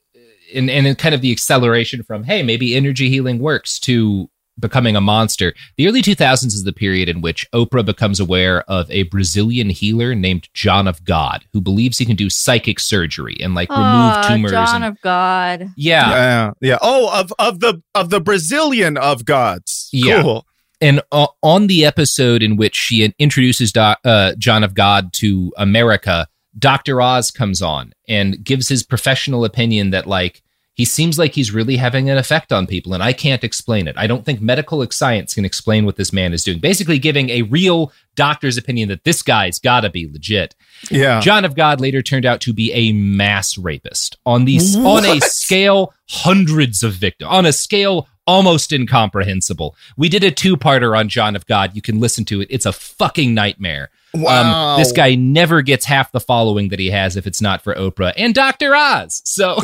in kind of the acceleration from, hey, maybe energy healing works to becoming a monster. The early 2000s is the period in which Oprah becomes aware of a Brazilian healer named John of God, who believes he can do psychic surgery and like remove tumors. John of God. Yeah. Oh, of the Brazilian of gods. Yeah. Cool. And on the episode in which she introduces John of God to America, Dr. Oz comes on and gives his professional opinion that like, he seems like he's really having an effect on people, and I can't explain it. I don't think medical science can explain what this man is doing. Basically giving a real doctor's opinion that this guy's got to be legit. Yeah. John of God later turned out to be a mass rapist. On a scale, hundreds of victims. On a scale almost incomprehensible. We did a 2-parter on John of God. You can listen to it. It's a fucking nightmare. Wow. This guy never gets half the following that he has if it's not for Oprah and Dr. Oz. So,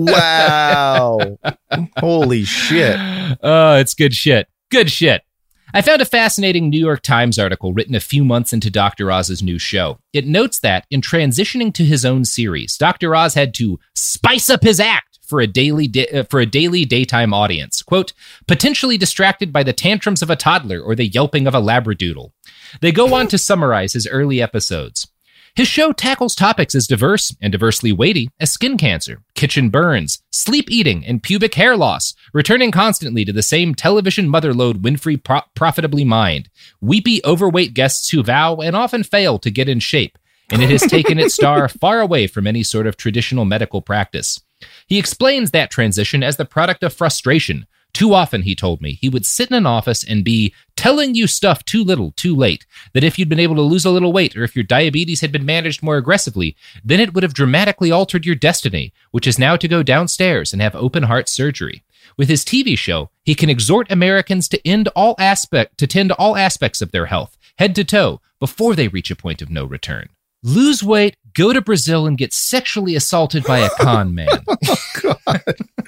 wow. Holy shit. Oh, it's good shit. Good shit. I found a fascinating New York Times article written a few months into Dr. Oz's new show. It notes that in transitioning to his own series, Dr. Oz had to spice up his act for a daily daytime audience, quote, potentially distracted by the tantrums of a toddler or the yelping of a labradoodle. They go on to summarize his early episodes. His show tackles topics as diverse and diversely weighty as skin cancer, kitchen burns, sleep eating, and pubic hair loss, returning constantly to the same television motherlode Winfrey profitably mined, weepy, overweight guests who vow and often fail to get in shape, and it has taken its star far away from any sort of traditional medical practice. He explains that transition as the product of frustration. Too often, he told me, he would sit in an office and be telling you stuff too little, too late, that if you'd been able to lose a little weight or if your diabetes had been managed more aggressively, then it would have dramatically altered your destiny, which is now to go downstairs and have open heart surgery. With his TV show, he can exhort Americans to tend to all aspects of their health, head to toe, before they reach a point of no return. Lose weight, go to Brazil, and get sexually assaulted by a con man. Oh, God.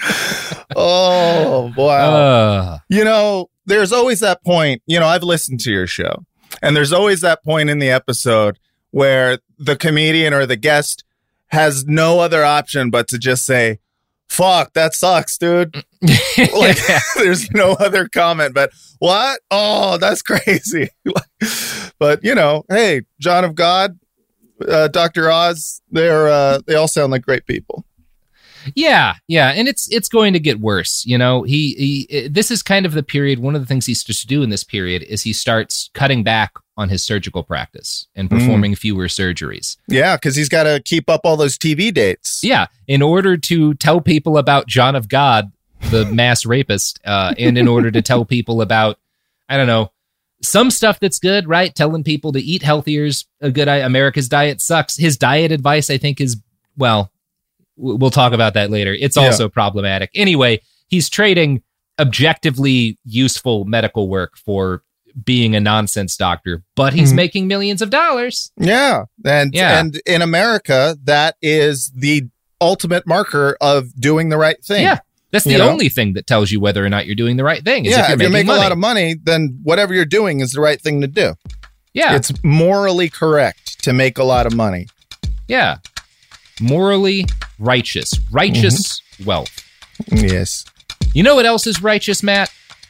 Oh, wow. You know, there's always that point, you know, I've listened to your show, and there's always that point in the episode where the comedian or the guest has no other option but to just say, fuck, that sucks, dude. Like, there's no other comment, but what? Oh, that's crazy. But, you know, hey, John of God, Dr. Oz, they all sound like great people. Yeah, and it's going to get worse. You know, this is kind of the period. One of the things he starts to do in this period is he starts cutting back on his surgical practice and performing fewer surgeries. Yeah, because he's got to keep up all those TV dates. Yeah, in order to tell people about John of God, the mass rapist, and in order to tell people about I don't know, some stuff that's good, right? Telling people to eat healthier is a good idea. America's diet sucks. His diet advice, I think, is, well, we'll talk about that later. It's also problematic. Anyway, he's trading objectively useful medical work for being a nonsense doctor, but he's making millions of dollars. Yeah. And in America, that is the ultimate marker of doing the right thing. Yeah. That's the only thing that tells you whether or not you're doing the right thing. Is if you're making a lot of money, then whatever you're doing is the right thing to do. Yeah. It's morally correct to make a lot of money. Yeah. Morally righteous. Righteous wealth. Yes. You know what else is righteous, Matt?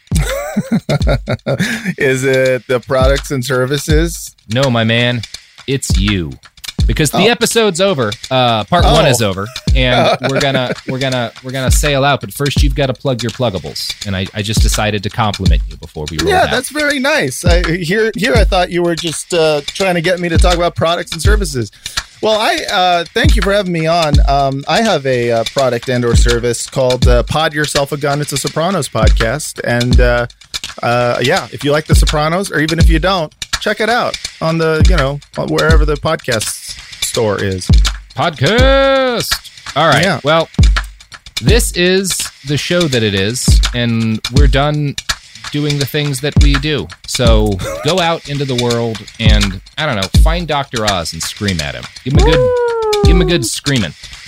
Is it the products and services? No, my man. It's you. Because the episode's over. Part 1 is over, and we're gonna sail out. But first, you've got to plug your pluggables. And I just decided to compliment you before we roll out. Yeah, that's very nice. Here, I thought you were just trying to get me to talk about products and services. Well, I thank you for having me on. I have a product and/or service called Pod Yourself a Gun. It's a Sopranos podcast, and if you like The Sopranos, or even if you don't, check it out on the wherever the podcast store is. Podcast. All right. Yeah. Well, this is the show that it is, and we're done doing the things that we do. So go out into the world and, I don't know, find Dr. Oz and scream at him. Give him a good screaming.